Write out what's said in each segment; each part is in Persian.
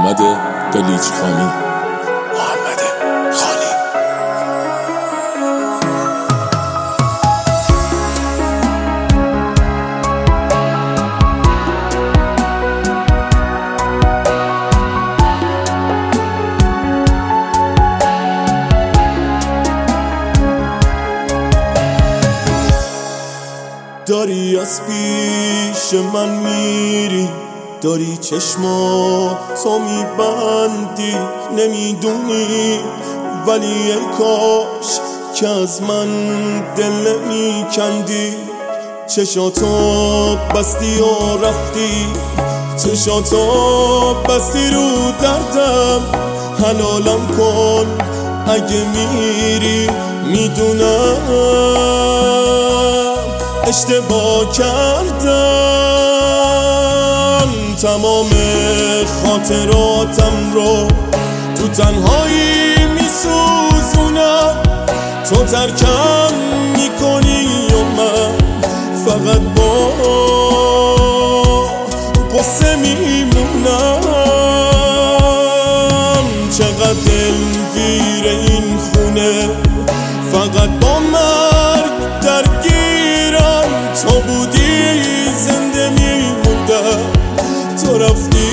محمد قلیچخانی. داری از پیش من میری، داری چشما تو میبندی، نمیدونی ولی ای کاش که از من دل نمیکندی. چشاتو بستی و رفتی، چشاتو بستی رو دردم، حلالم کن اگه میری. میدونم اشتباه کردم، تمام خاطراتم رو تو تنهایی میسوزونم. تو ترکم میکنی و من فقط با قصه میمونم. چقدر دلگیر این خونه، فقط با مرگ درگیرم. تو بودی زنده میموندم، تو رفتی.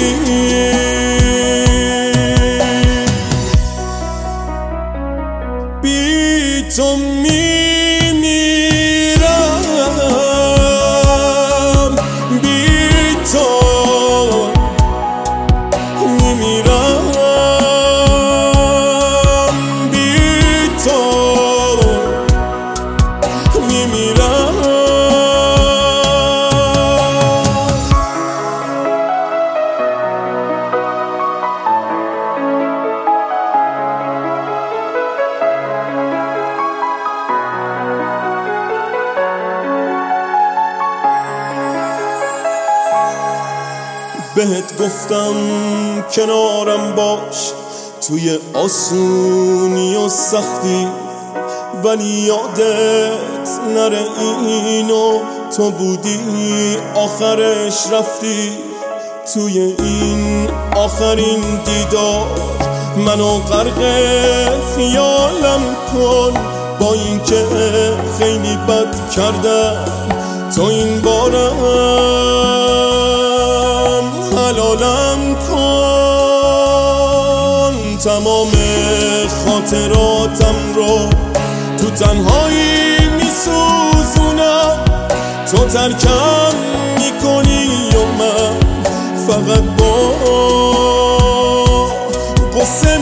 بی تو میمیرم، بی تو میمیرم، بی تو میمیرم. بهت گفتم کنارم باش توی آسونی و سختی، ولی یادت نره اینو تو بودی آخرش رفتی. توی این آخرین دیدار منو غرق خیالم کن، با اینکه خیلی بد کردم تو این بارم حلالم کن. تمام خاطراتم رو تو تنهایی میسوزونم. تو ترکم میکنی و من فقط با قصه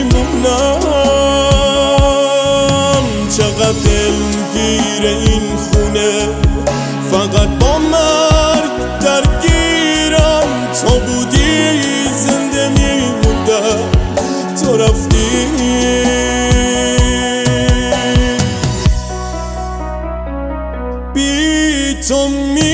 میمونم. چقدر دلگیر این خونه، فقط با مرگ درگیرم. تو بودی زنده میموندم، تو رفتی. بی تو